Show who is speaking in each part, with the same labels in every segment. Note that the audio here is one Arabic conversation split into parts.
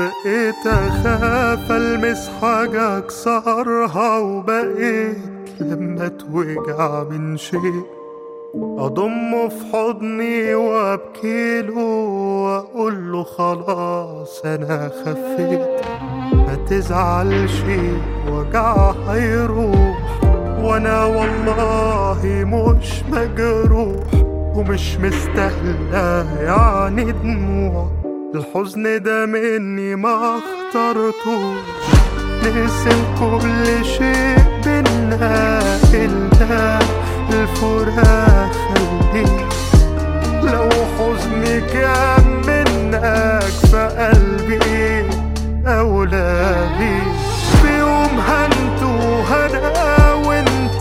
Speaker 1: بقيت أخاف ألمس حاجة أكسرها، وبقيت لما اتوجع من شيء أضمه في حضني وأبكيله وأقوله خلاص أنا خفيت. ما تزعلش وجع هيروح، وأنا والله مش مجروح ومش مستاهلة يعني دموع. الحزن ده مني ما اخترتوش، نقسم كل شيء بينا إلا الفراق. خليك لو حزني كان منك فقلبي أولى بيك. في يوم هنتوه أنا وانت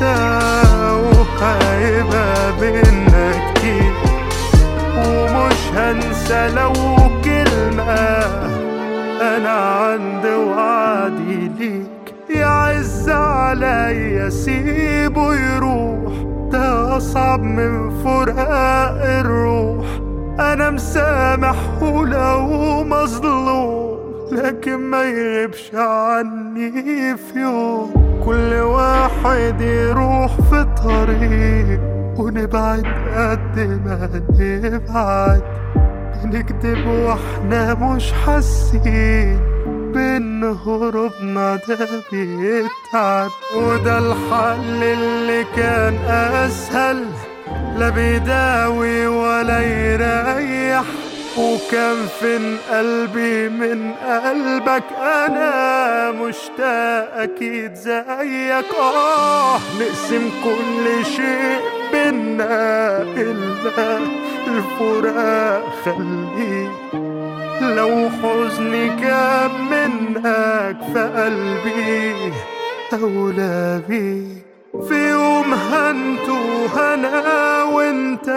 Speaker 1: وهيبقى بينا كتير، ومش هنسى لو كلمة أنا عند وعدي ليك. يعز عليا سيبه يروح، ده أصعب من فراق الروح. أنا مسامح ولو مظلوم، لكن ما يغيبش عني في يوم. كل واحد يروح في طريق ونبعد قد ما نبعد، نكدب واحنا مش حاسين بان هروبنا ده بيتعب. وده الحل اللي كان اسهل، لا بيداوي ولا يريح. وكان فين قلبي من قلبك؟ انا مشتاق اكيد زيك. نقسم كل شيء بينا الا الفراق. خليك لو حزني كان منك فقلبي أولى بيك. في يوم هنتوه أنا وانت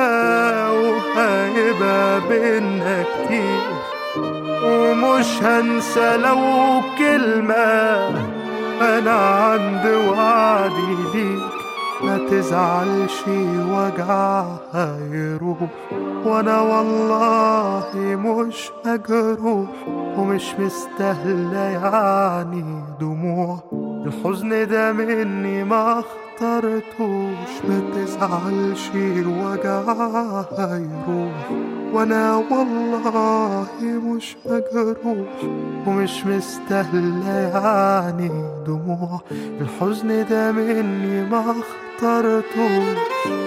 Speaker 1: وهيبقى بينا كتير، ومش هنسى لو كلمة أنا عند وعدي ليك. ما تزعلش وجع هيروح، وانا والله مش مجروح ومش مستاهلة يعني دموع. الحزن ده مني ما اخترتوش. ما تزعلش وجع هيروح، وانا والله مش مجروح ومش مستاهلة يعني دموع. الحزن ده مني ما اخترتوش.